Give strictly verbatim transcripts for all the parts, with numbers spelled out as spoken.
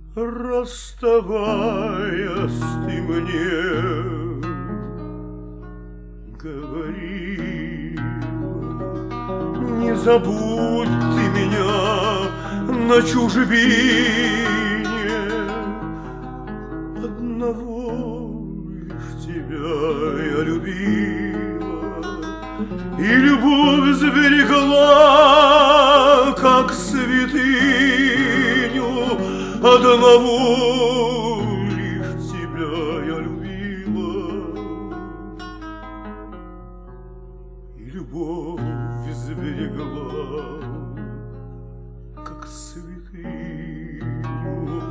Расставаясь, ты мне говорила: не забудь ты меня на чужбине, одного лишь тебя я любила, и любовь сберегла, как святыню. Одного лишь тебя я любила, и любовь сберегла, как святыню.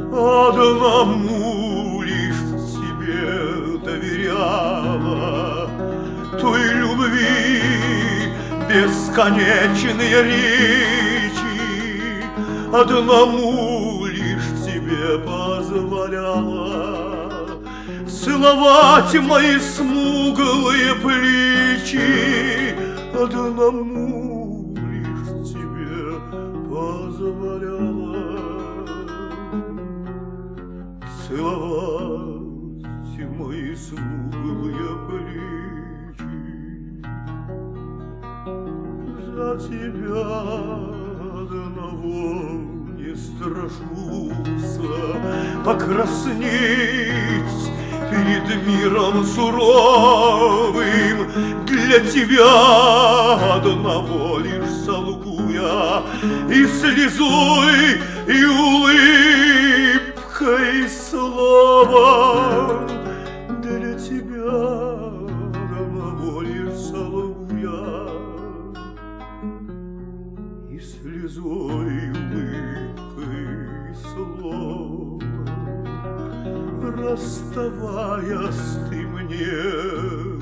Одному лишь тебе доверяла, той любви бесконечные речи, одному лишь тебе позволяла целовать мои смуглые плечи, одному лишь тебе позволяла целовать мои смуглые плечи. За тебя одного не страшуся покраснеть перед миром суровым. Для тебя одного лишь солгу я, и слезой, и улыбкой словом. Для тебя одного лишь солгу я, и слезой, и улыбкой словом. Расставаясь, ты мне